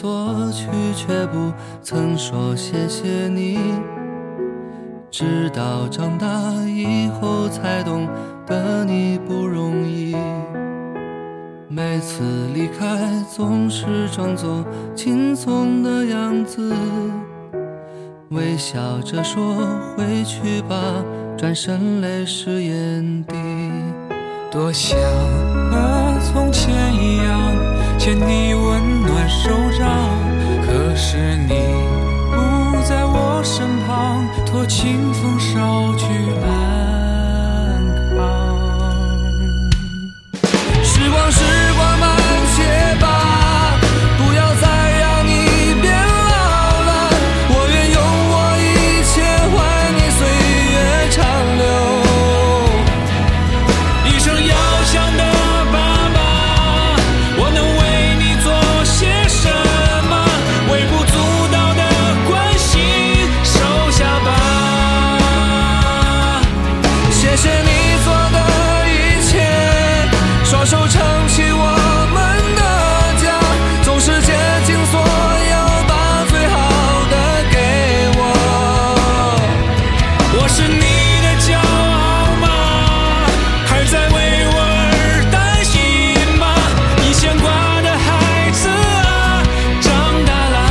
索取，却不曾说谢谢你。直到长大以后才懂得你不容易，每次离开总是装作轻松的样子，微笑着说回去吧，转身泪湿眼底。 多想和从前一样牵你温暖手掌，可是你不在我身旁，托清风捎去安康。 时光慢些吧，不要再让你变老了，我愿用我一切换你岁月长流。 一生要强的爸爸，我能为你做些什么？微不足道的关心收下吧。 谢谢你做的一切，双手撑起我们的家，总是竭尽所有把最好的给我。 我是你的骄傲吗？还在为我而担心吗？你牵挂的孩子啊，长大啦。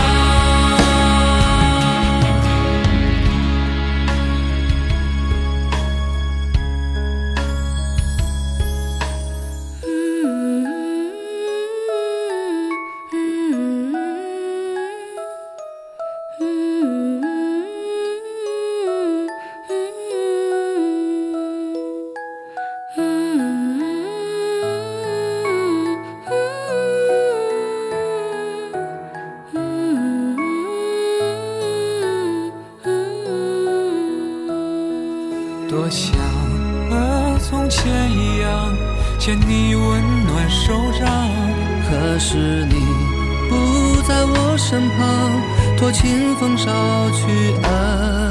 多想和从前一样牵你温暖手掌， 可是你不在我身旁，托清风捎去安